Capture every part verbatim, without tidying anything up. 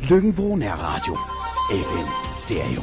Løkken-Vrå Nærradio. F M Stereo.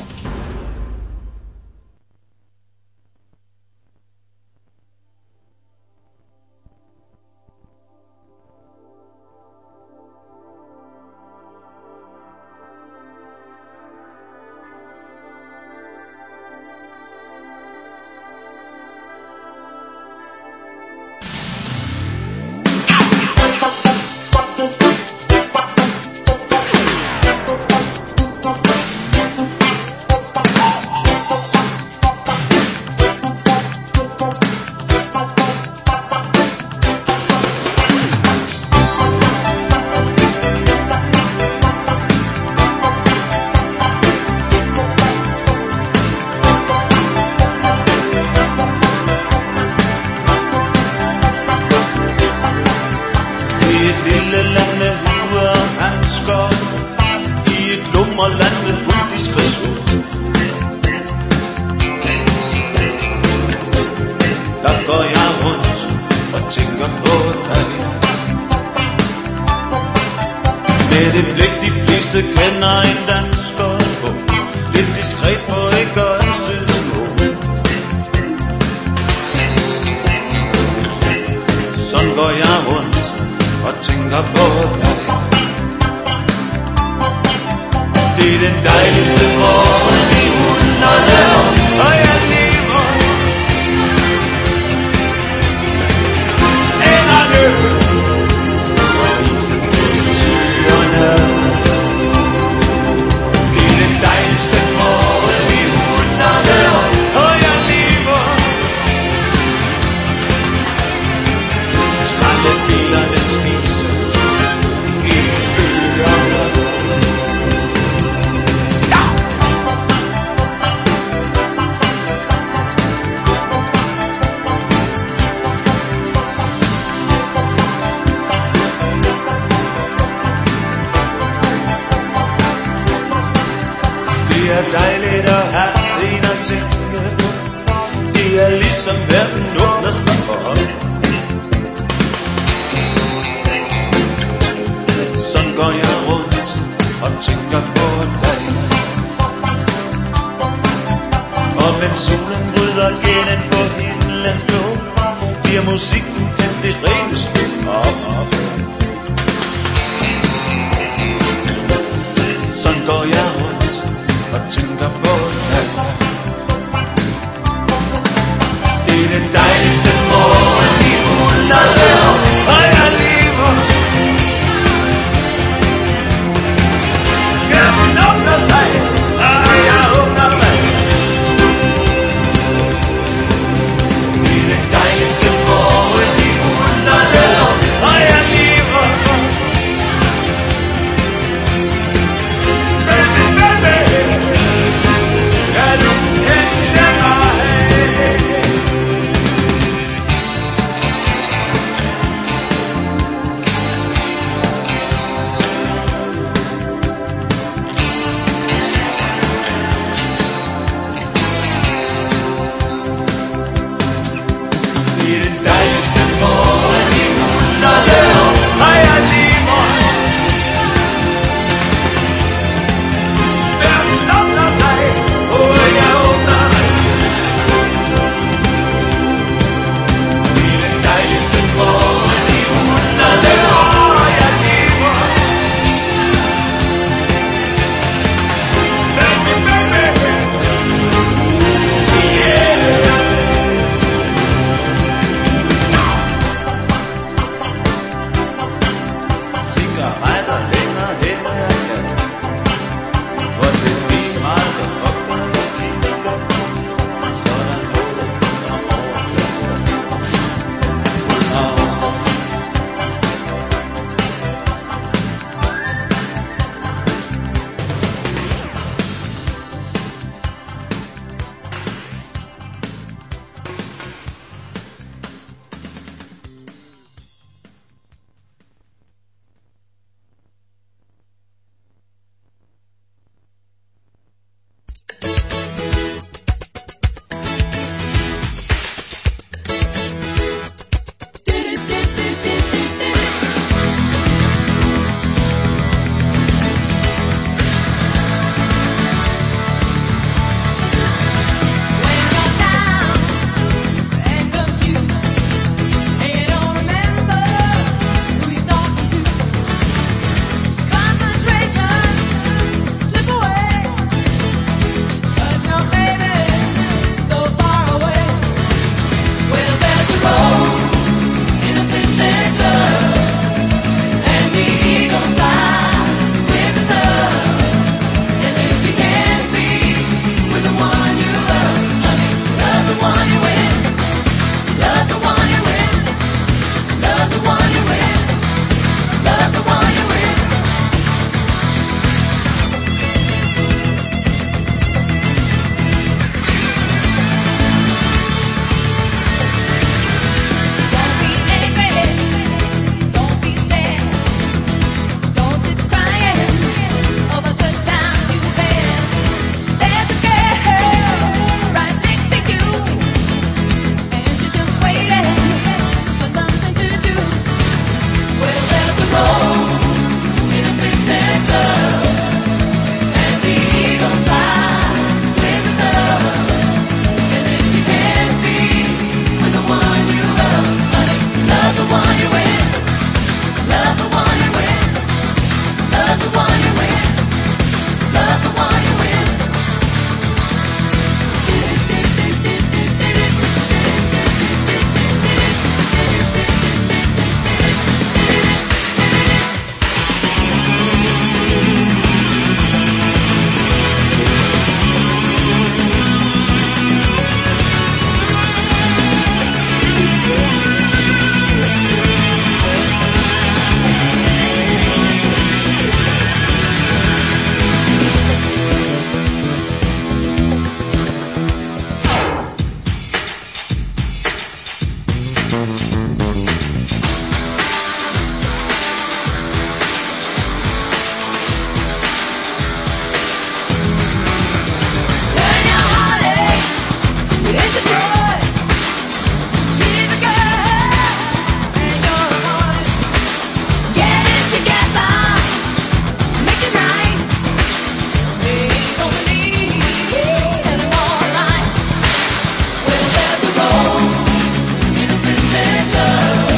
Center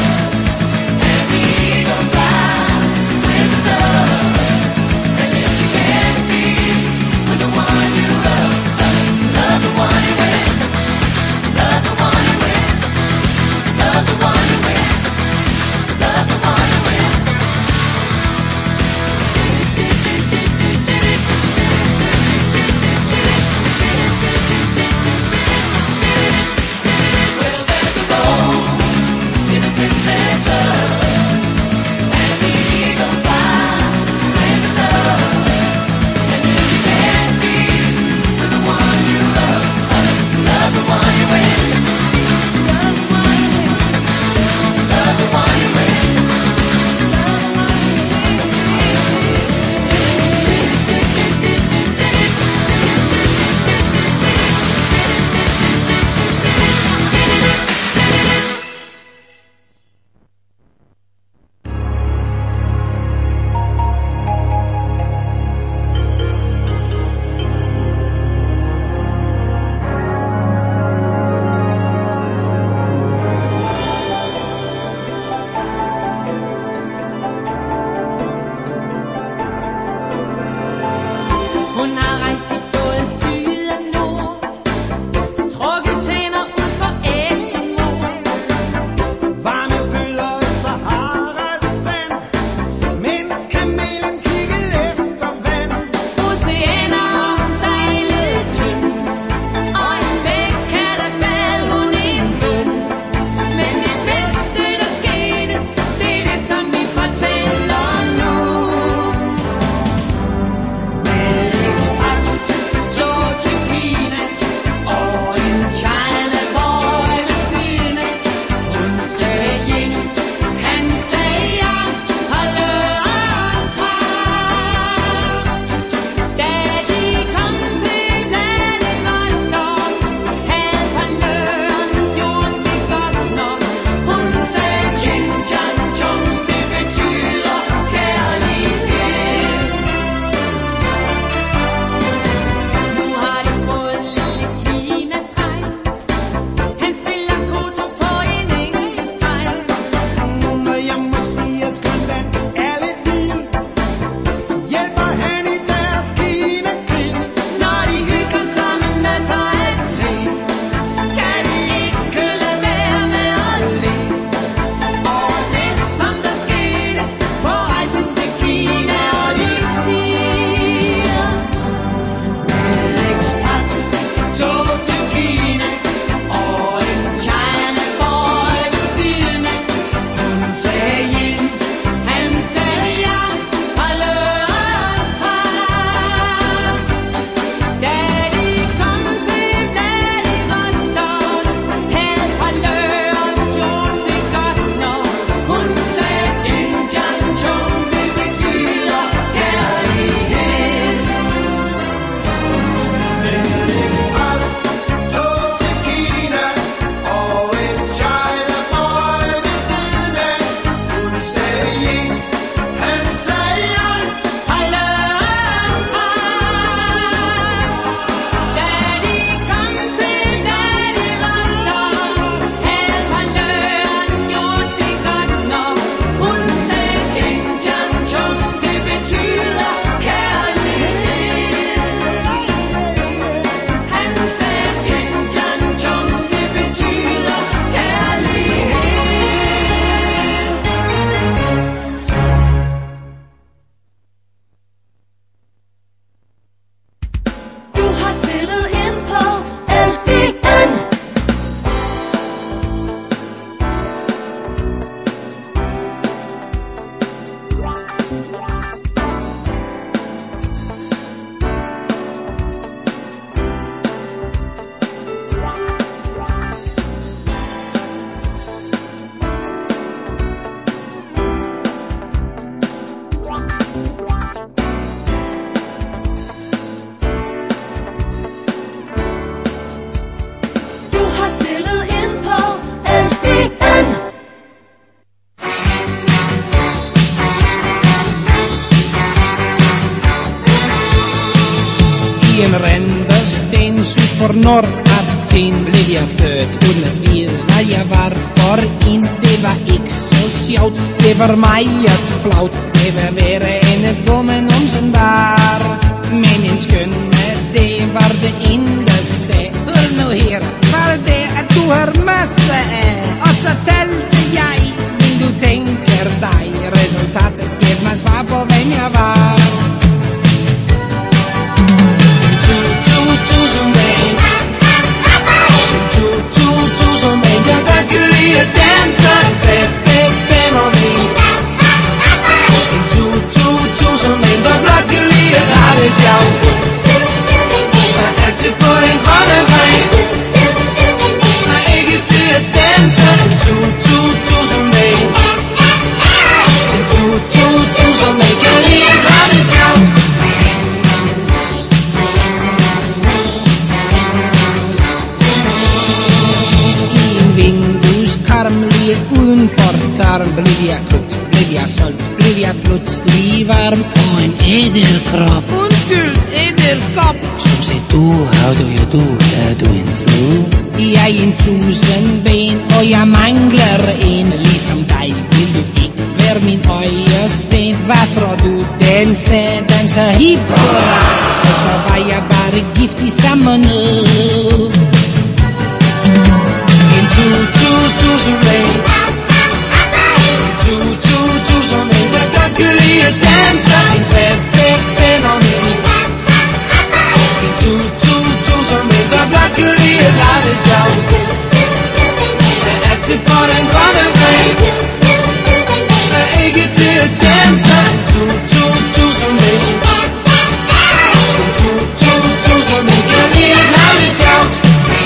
Nord Athen blev jeg født, uden at vide, hvad jeg var for en. Det var ikke så sjovt, det var meget flaut. Det var værre end et gummenumsen var. Men en skønne, det var det ene, der sagde: hør nu her, var det, at du har masse af? Og så talte jeg, vil du tænker dig. Resultatet gav mig svar på, hvem jeg var. Tusind mænd, tusind mænd, jeg godt kan lide at danse. Perfekt fænomen. Tusind mænd, der blot kan lide at have det sjovt. Er altid på den grønne vej, er ikke til at danse. Tusind mænd, tusind mænd, kan lide at have det sjovt. Lige udenfor tarm blev jeg købt, blev jeg solgt, blev jeg pludselig varm. Og en ædelkrop, undskyld, ædelkop. Så sagde du, how do you do, er du en flue? Jeg er en tusind ben, og jeg mangler en. Ligesom dig vil du ikke være min øjesten. Hvad tror du, den sagde, danser hip hurra. Og så var jeg bare gift i samme nød. En tu, tu, tusind mænd, tu, tu, tusind mænd, der godt kan lide at danse. En perfekt fænomen. En tu, tu, tusind mænd, der godt kan lide at lade det sjovt. Er altid på den grønne vej, er ikke til at danse. Tu, tu, tusind mænd, en tu, tu, tusind mænd, kan lide at lade det sjovt.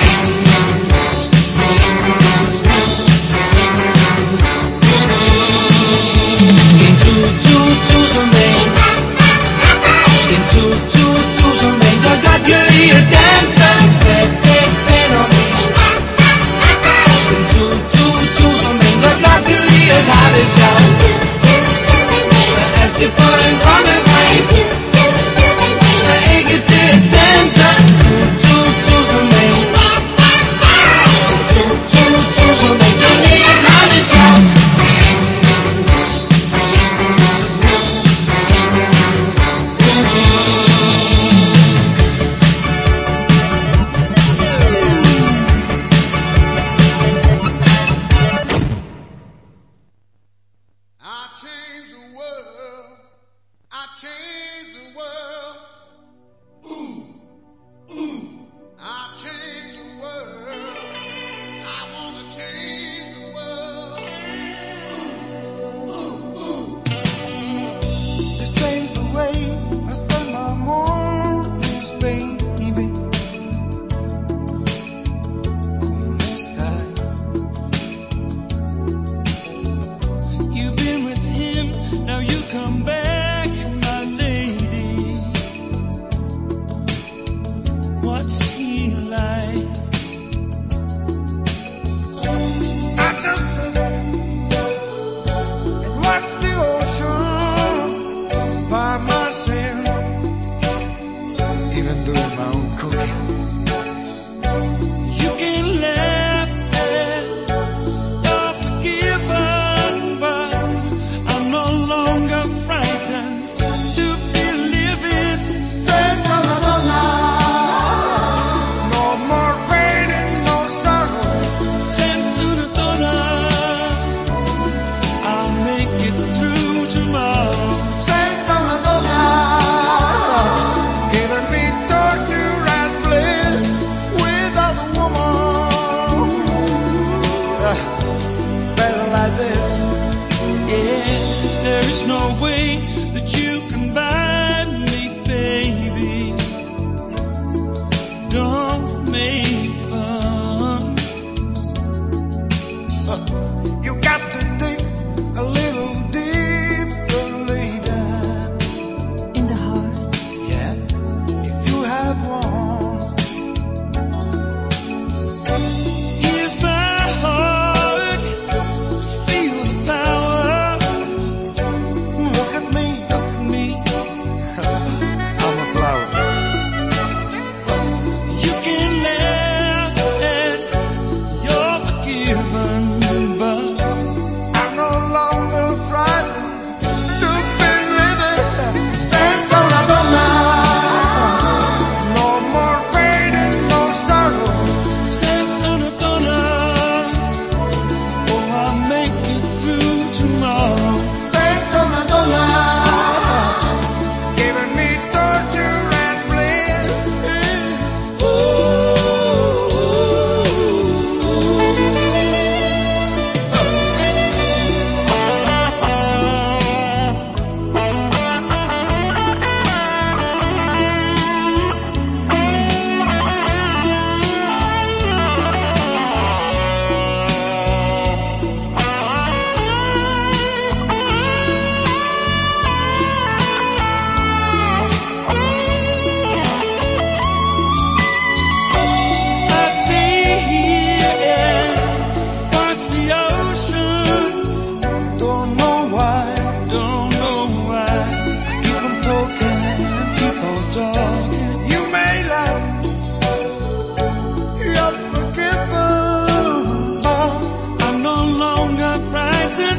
Tusind mænd, en tu, tu, tusind mænd, der godt kan lide at danse. Perfekt fænomen. En tu, tu, tusind mænd, der godt kan lide at have det sjovt. Er altid på den grønne vej, er ikke til at danse. Tu, tu, tusind mænd, en tu, tu, tusind mænd, der lide at have det sjovt.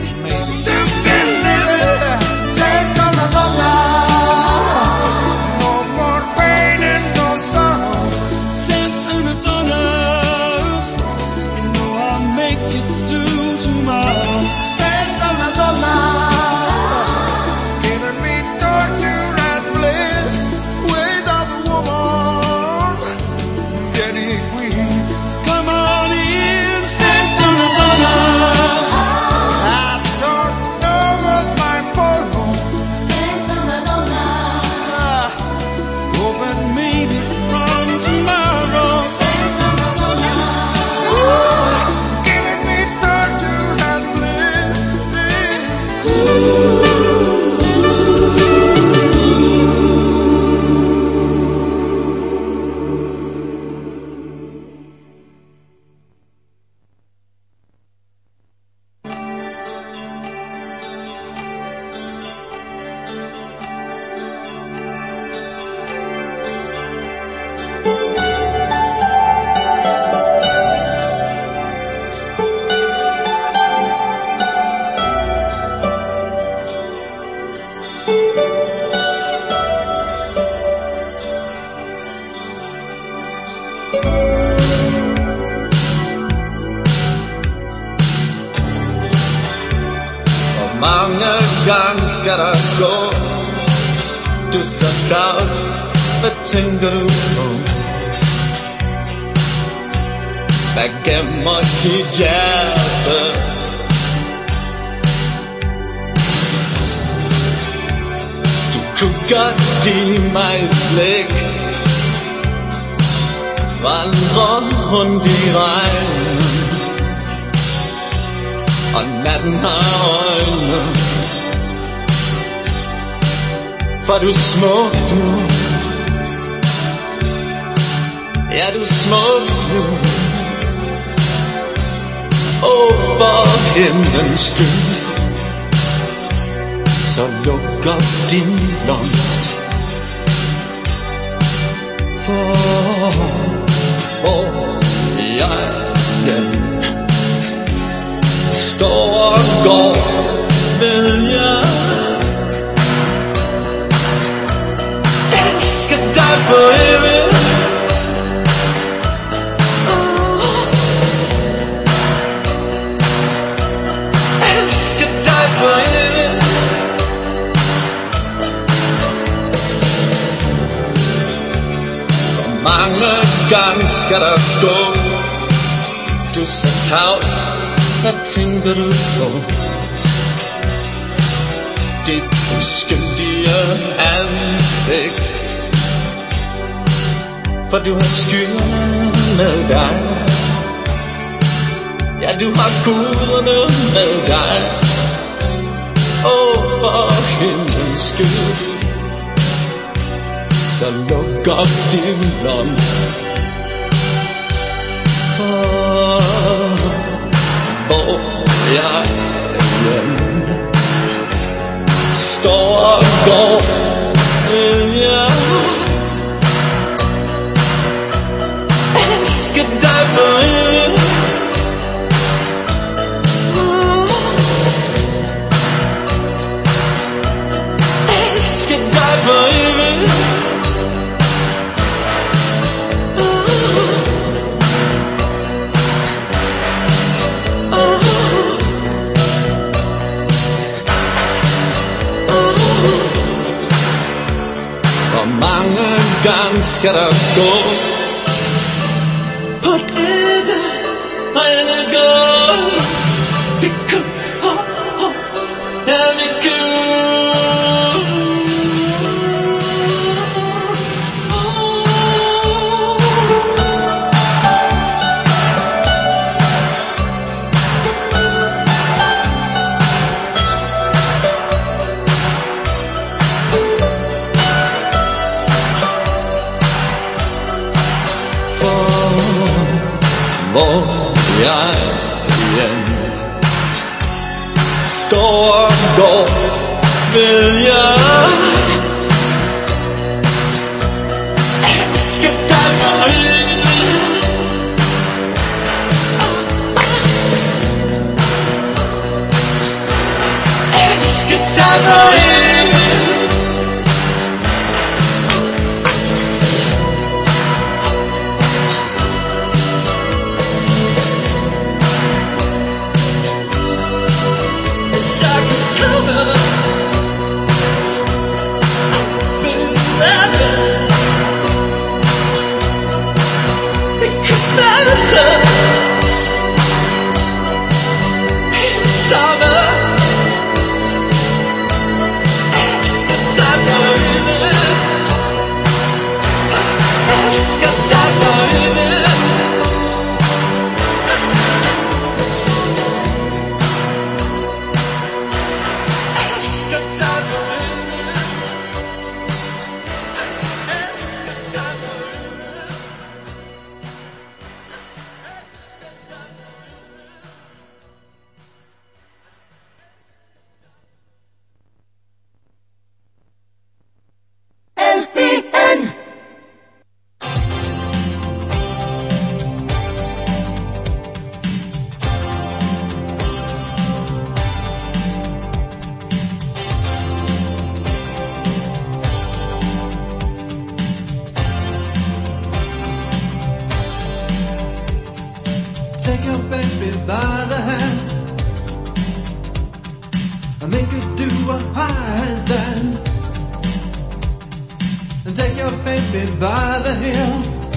Mange gange skal der gå. Du så tavs, hvad tænker du på? Hvad gemmer dit hjerte? Du kunne godt give mig et blik, vandre rundt i regnen, og natten har øjne. For du er smuk nu. Ja, du er smuk nu. Og for himlens skyld, så luk op din blomst. For hvor jeg igen står og går, ved jeg elsker dig for evigt. Elsker dig for evigt. Hvor mange gange skal der gå? Du er så tavs, hvad tænker du på? Dit uskyldige ansigt, for du har skyerne med dig. Ja, du har guderne med dig. Og for himlens skyld, så luk op din blomst. For hvor jeg igen står og går, vil jeg elsker dig for evigt. Elsker dig for evigt. Mange gange skal der gå på dette rene gård. Vi kan, oh, oh, ja vi kan. Hvor jeg igen står og går, vil jeg elsker dig for evigt. make you do a handstand and take your baby by the heel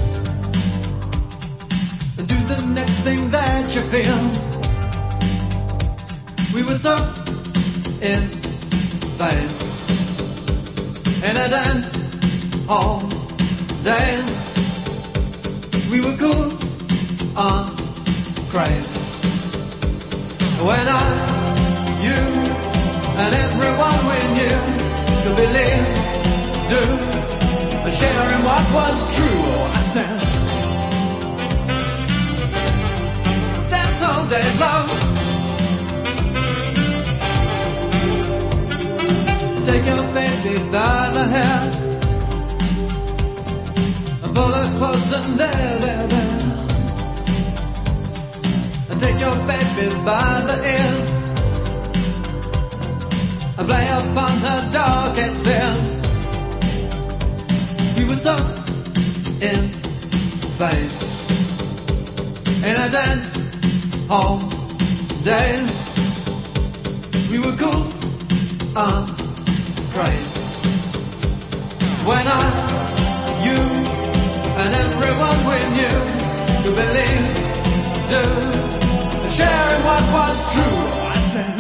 and do the next thing that you feel. We were so in phase in a dance all days. We were cool on craze when I, you, and everyone we knew could believe, do, and share in what was true. Oh, I said, dance all days long. Take your baby by the hair and pull her close and there, there, there. And take your baby by the ears and play upon her darkest fears. We were so in phase in a dance hall days. We were cool on craze when I, you, and everyone we knew could believe, do, and share in what was true. I said,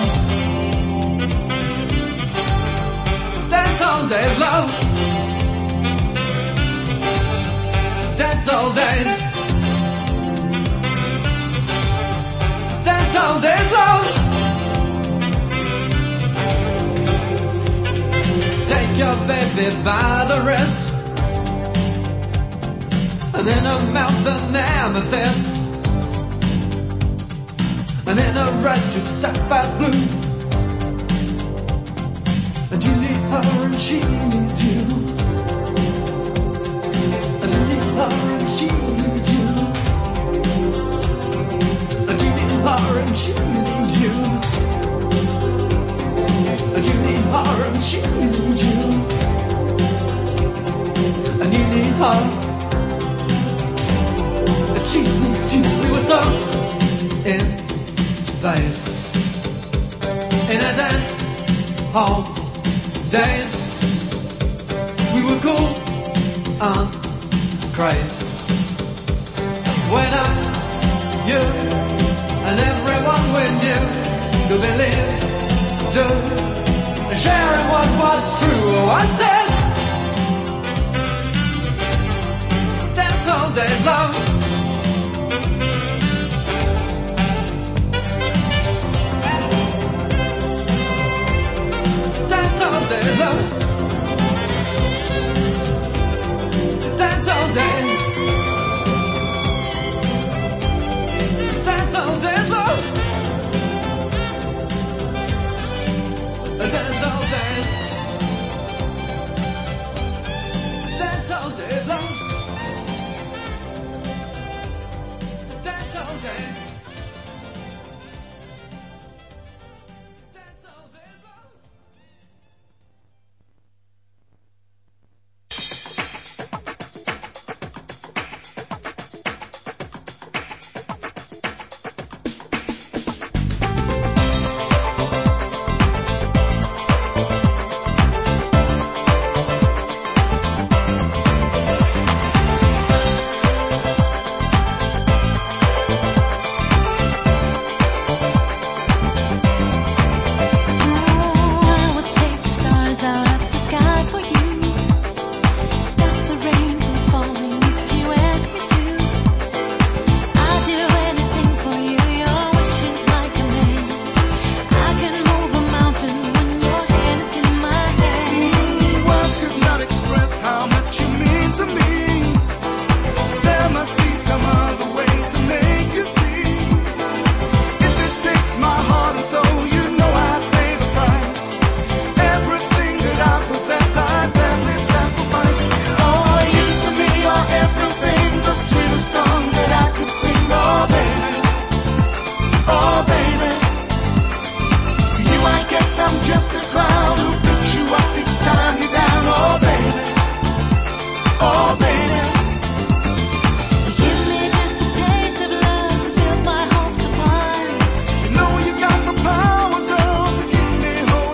dance all days, love. Dance all days. Dance all days, love. Take your baby by the wrist and in her mouth an amethyst and in her eyes two sapphires blue. And you need her and she needs you. And you need her and she needs you. And you need her and she needs you. And you need her and she needs you. And you need her and she needs you. We were so in phase in a dance hall days. We were cool on craze when I, you, and everyone we knew could believe, do, and sharing what was true. Oh, I said, dance all day long. Dance all day long. Dance all day. Dance all day long. Dance all days. Dance all day long. Dance all days. Dance all day long. Know you got the power, girl, to keep me whole.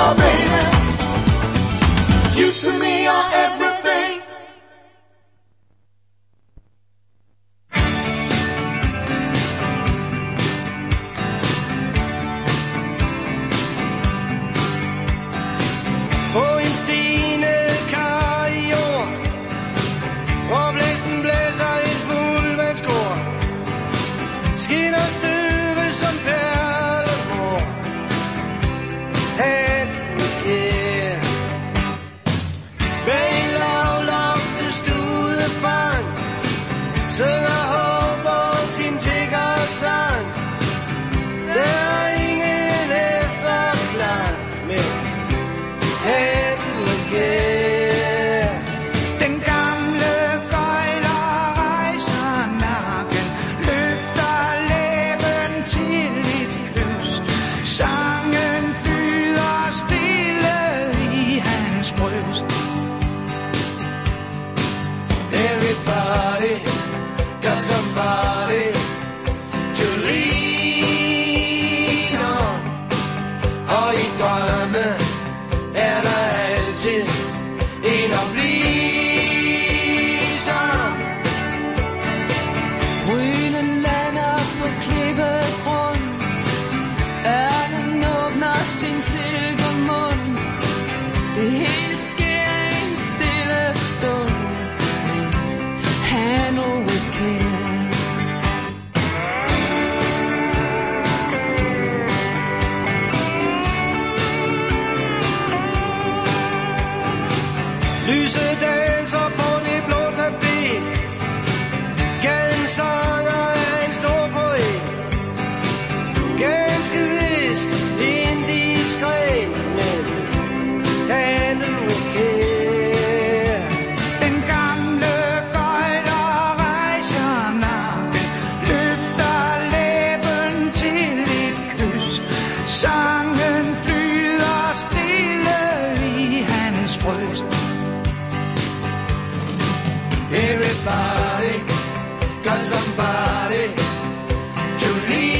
Oh baby, you to me are everything. På en stigende kar i år, hvor blæsten blæser et fuldvandskor, skinner støvet som perlemor. Hand kær bag en lavlofte studefang, synger håber sin tiggersang. Der er ingen efterklang, men hand kær. Den gamle gøjler rejser nakken, løfter læben til et kys. Sangen flyder stille i hans bryst. Everybody got somebody to lean on. Og i drømme er der altid en at blive som. Brynen lander på klippegrund, ørnen åbner sin silkemund. Det hele sker i en stille stund. Handle with care. Lyset danser på det blå tapet. Gaden sanger er en stor poet. Ganske vist indiskret, men handle with care. Den gamle gøjler rejser nakken, løfter læben til et kys. Sangen flyder stille i hans bryst. Everybody got somebody to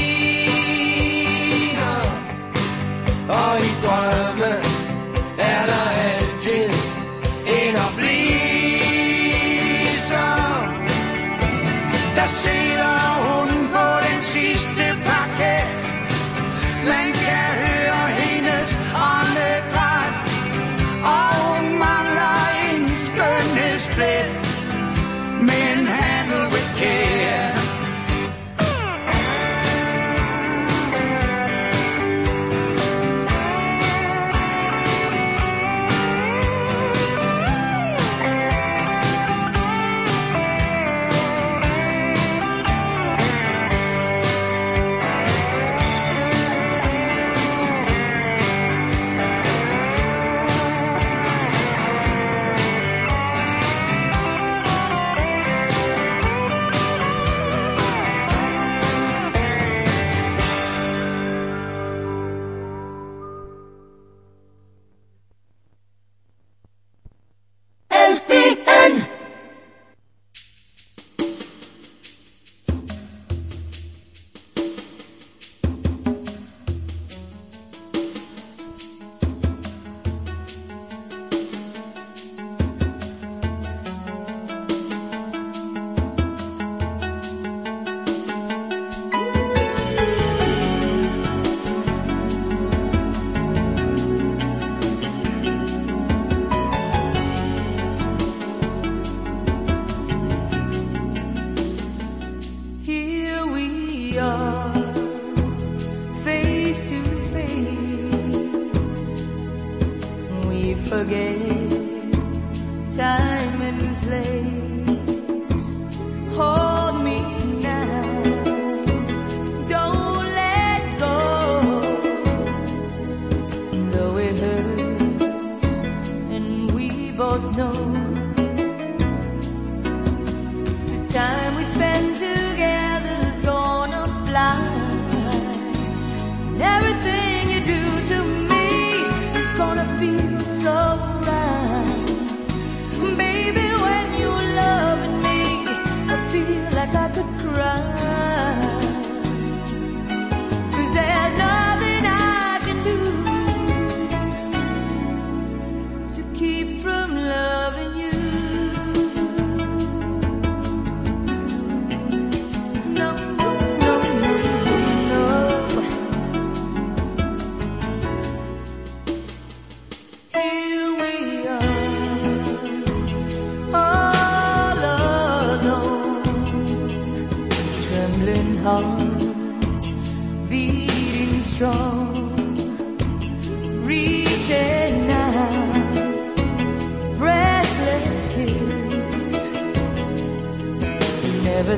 lean on. Og i drømme er der altid en at blive som. Der sidder hun på den sidste parket. Man kan høre hendes åndedræt, og hun mangler en skønhedsplet. Men handle with care.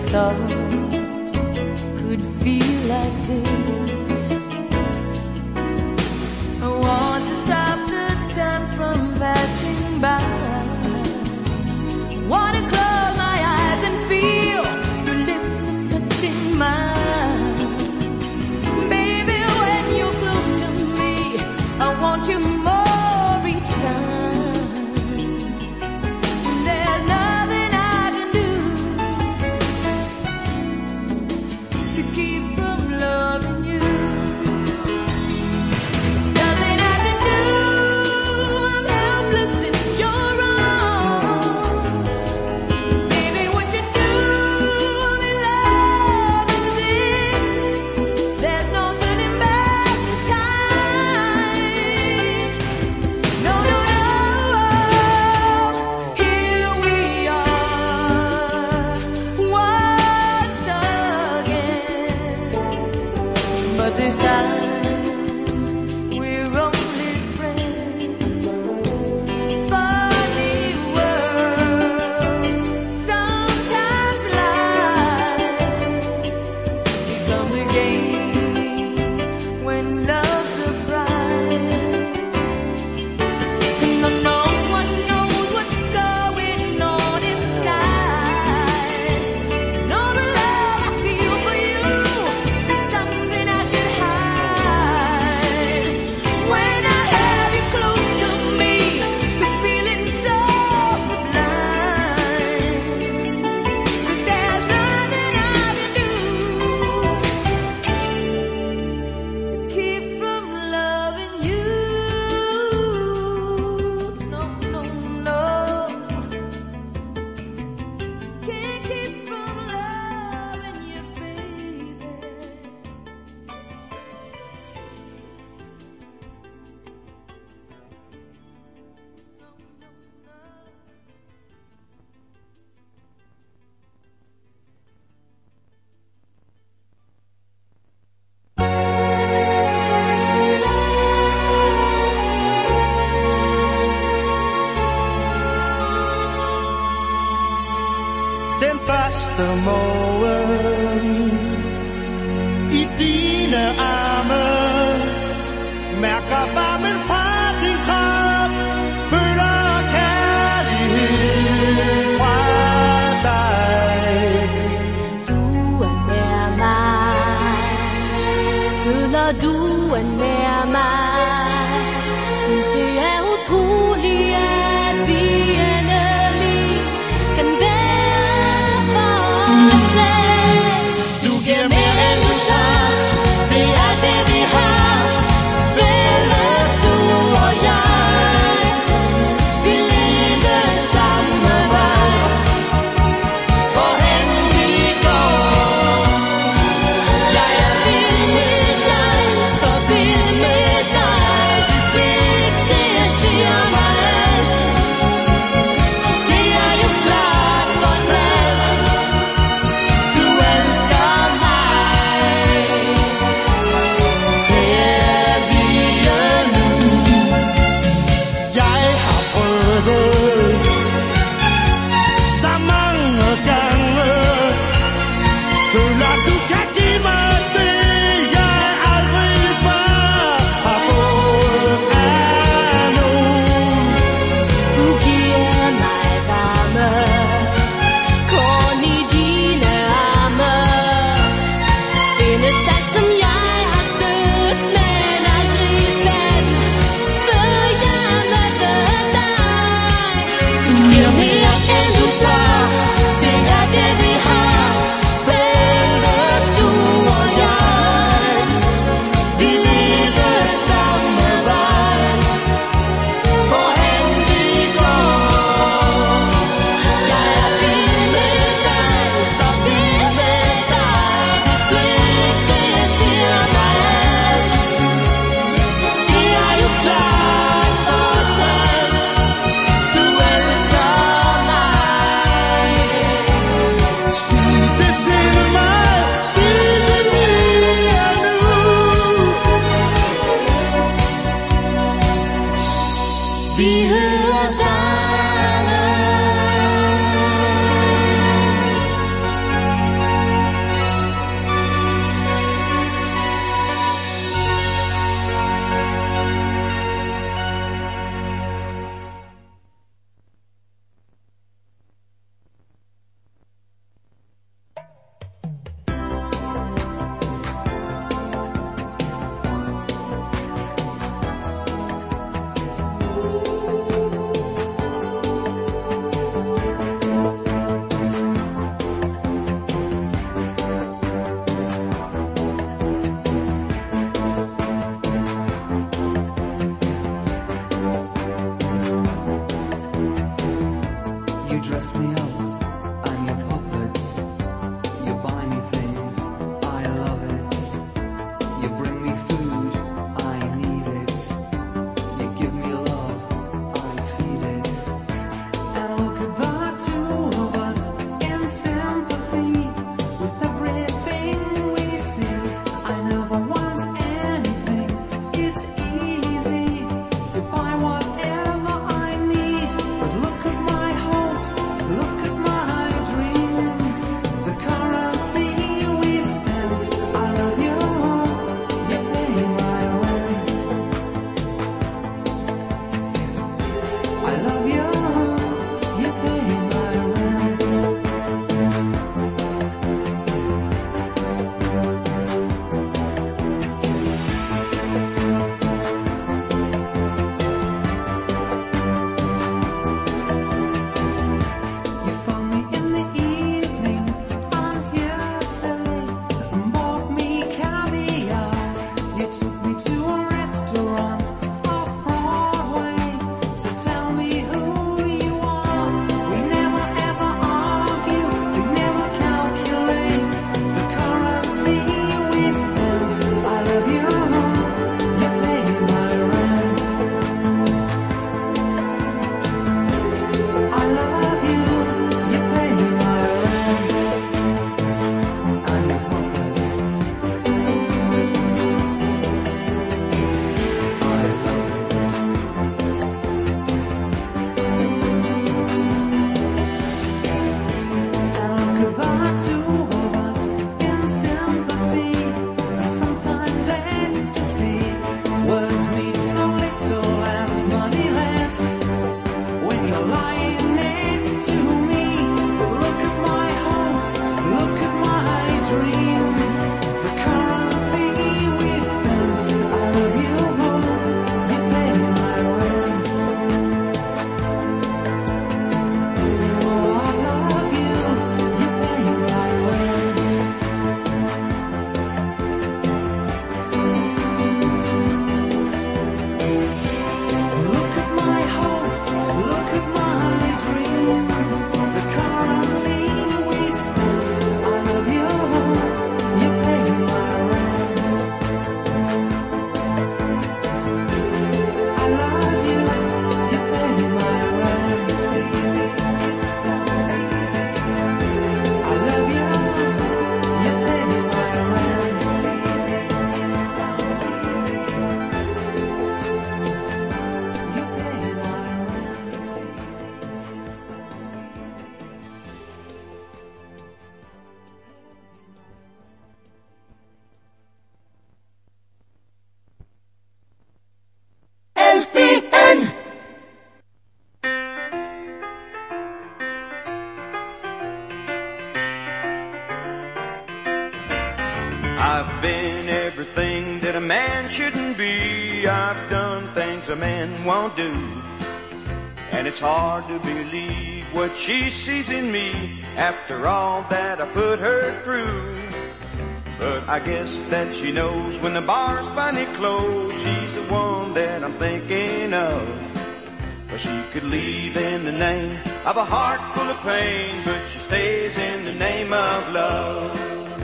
thought could feel like this. I want to stop the time from passing by. Want to close my eyes and feel your lips are touching mine. Baby, when you're close to me, I want you more each time. There's nothing I can do to keep from loving you. Nothing I can do, I'm helpless in your arms. Baby, what you do, I'm in love with it. There's no turning back this time. No, no, no. Here we are once again. But this time we're only friends. Funny world. Sometimes lies become the game when love surprise. No, no one knows what's going on inside. No, the love I feel for you is something I should hide. When I have you close to me, the feeling so sublime that there's nothing I can do to keep from loving you. No, no, no. Can't keep from loving you, baby. Den første morgen i dine arme, mærker varmen fra din krop, føler kærlighed fra dig. Du er nær mig, føler du er nær mig. Synes det er utroligt, at vi endelig kan være for os selv. Du giver mere end du tager, det er det vi har. Fælles du og jeg, vi leder samme vej. Hvorhen vi går, jeg er vild med dig, så vild med dig. Dit blik, det siger mig alt. Det er jo klart fortalt, du elsker mig. Her vi er nu. Jeg har prøvet så mange gange, føler du kan give mig det, jeg aldrig før har fået af nogen. Du giver mig varme, kun i dine arme. Findes alt som jeg har søgt, men aldrig fandt, før jeg mødte dig. Du giver mere end du tager, det er det vi har. Fælles du og jeg, vi leder samme vej. Hvorhen vi går, jeg er vild med dig, så vild med dig. Dit blik, det siger mig alt. Det er jo klart fortalt, du elsker mig. Sig det til mig, sig det mere nu. Vi hører sammen. shouldn't be. I've done things a man won't do. And it's hard to believe what she sees in me after all that I put her through. But I guess that she knows when the bars finally close, she's the one that I'm thinking of. Well, she could leave in the name of a heart full of pain, but she stays in the name of love.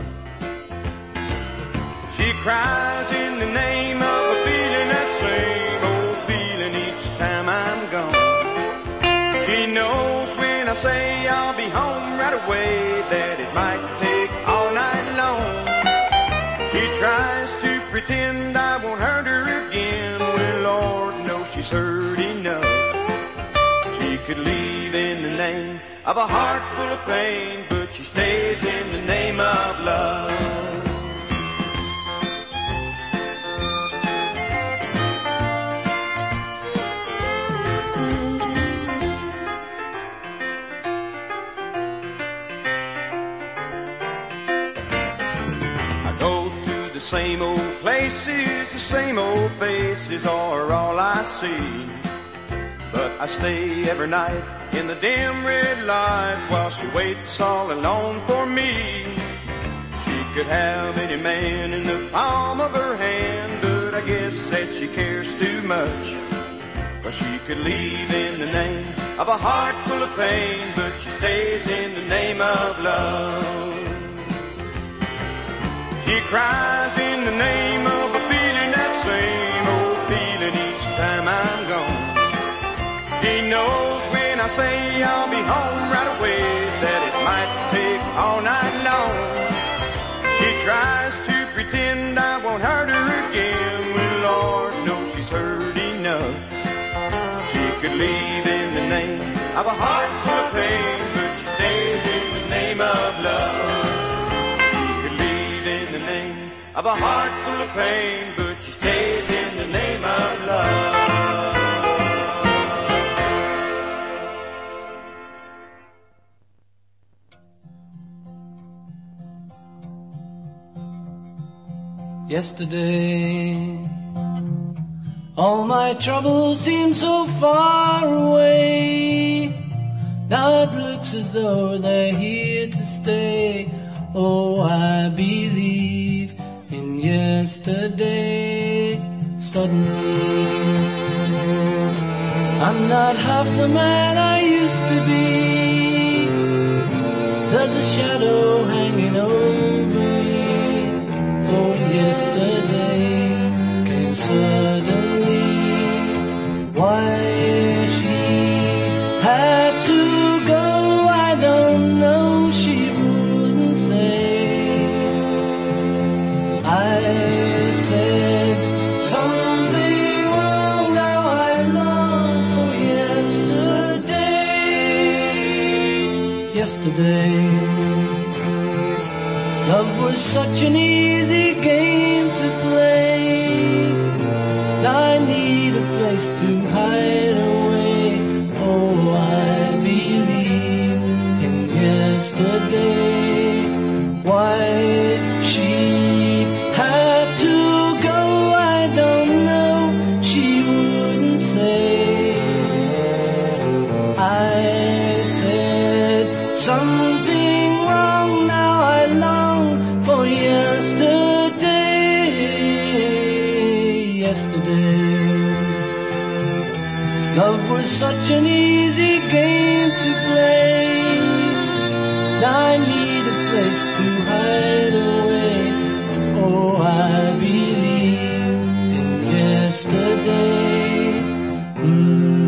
She cries in the name of a feeling, that same old feeling each time I'm gone. She knows when I say I'll be home right away that it might take all night long. She tries to pretend I won't hurt her again. Well, Lord knows she's hurt enough. She could leave in the name of a heart full of pain, but she stays in the name of love. The same old places, the same old faces are all I see. But I stay every night in the dim red light while she waits all alone for me. She could have any man in the palm of her hand, but I guess that she cares too much. Well, she could leave in the name of a heart full of pain, but she stays in the name of love. She cries in the name of a feeling, that same old feeling each time I'm gone. She knows when I say I'll be home right away that it might take all night long. She tries to pretend I won't hurt her again. Well, Lord knows she's hurt enough. She could leave in the name of a heart full of pain, but she stays in the name of love. Of a heart full of pain, but she stays in the name of love. Yesterday, all my troubles seem so far away. Now it looks as though they're here to stay. Oh, I believe in yesterday. Suddenly, I'm not half the man I used to be. There's a shadow hanging over me. Oh, yesterday came suddenly. Why she had to go, I don't know. She wouldn't say. I said something wrong, now I long for yesterday. Yesterday, love was such an easy game to play. Now I need a place to hide away. Oh, I believe in yesterday. Why she had to go, I don't know. She wouldn't say. I said something wrong, now I long for yesterday. Yesterday, love was such an easy game to play. Now I need a place to hide away. Oh, I believe in yesterday. Mm-hmm.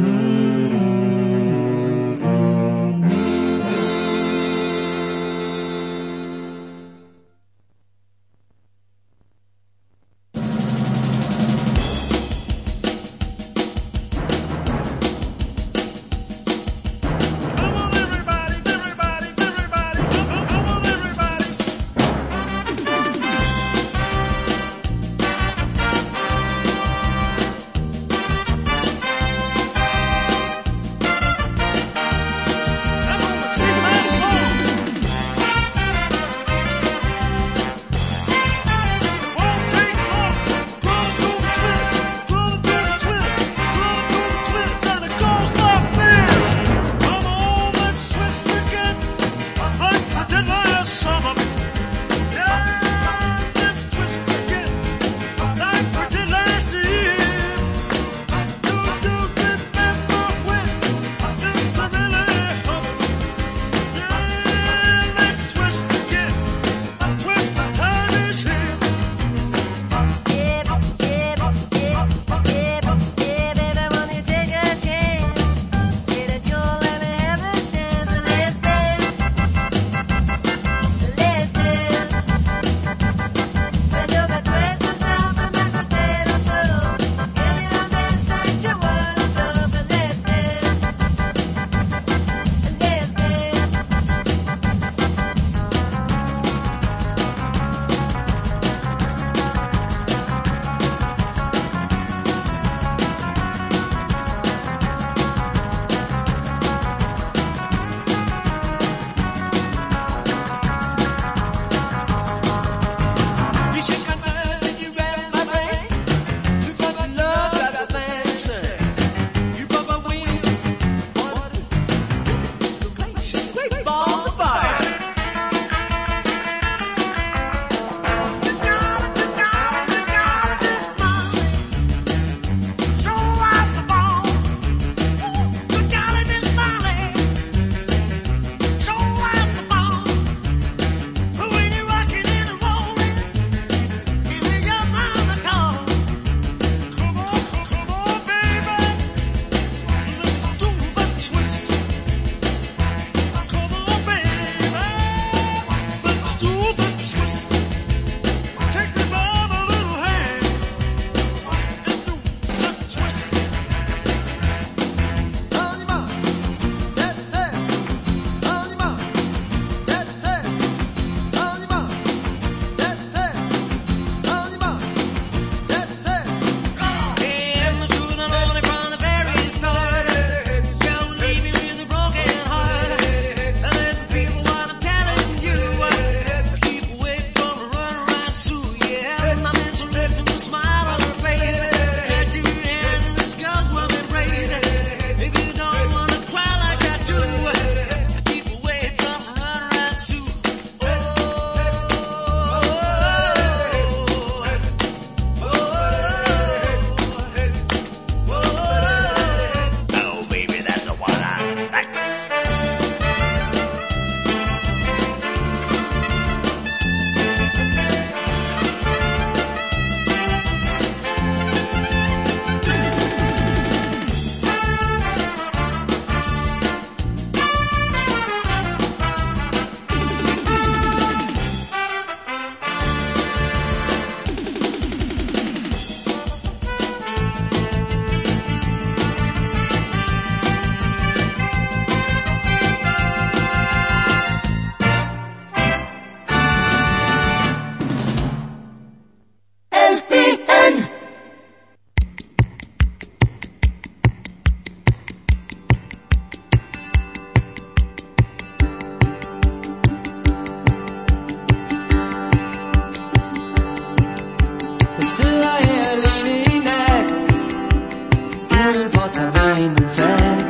uden for terrænen fat.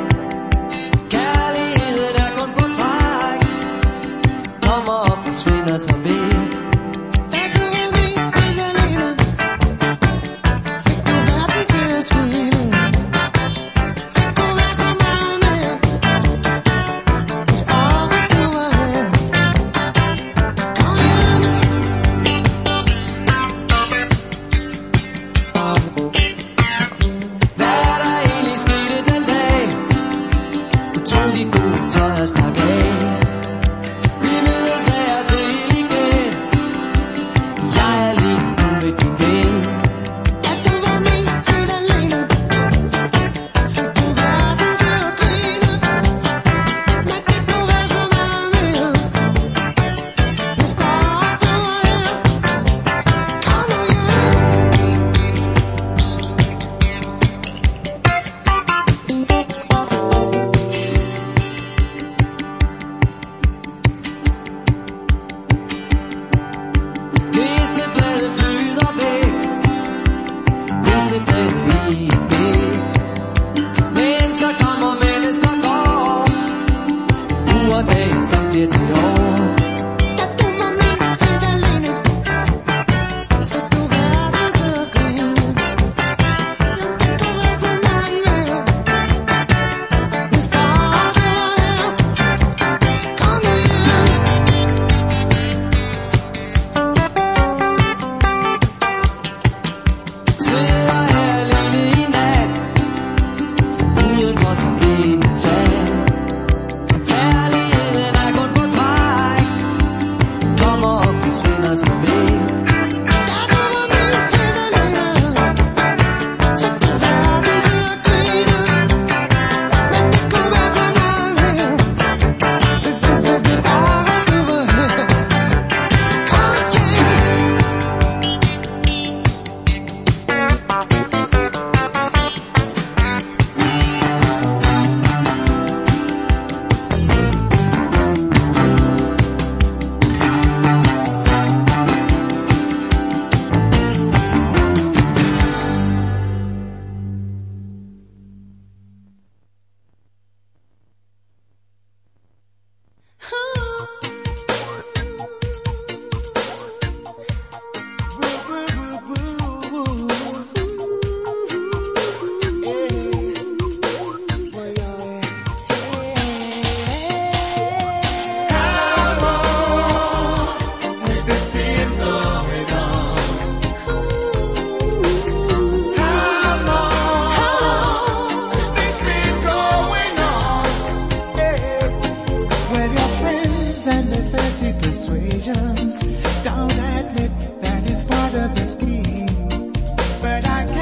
Kærligheden er kun på træk, kommer og forsvinder så væk.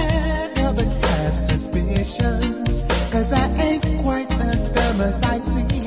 Cause I ain't quite as dumb as I seem.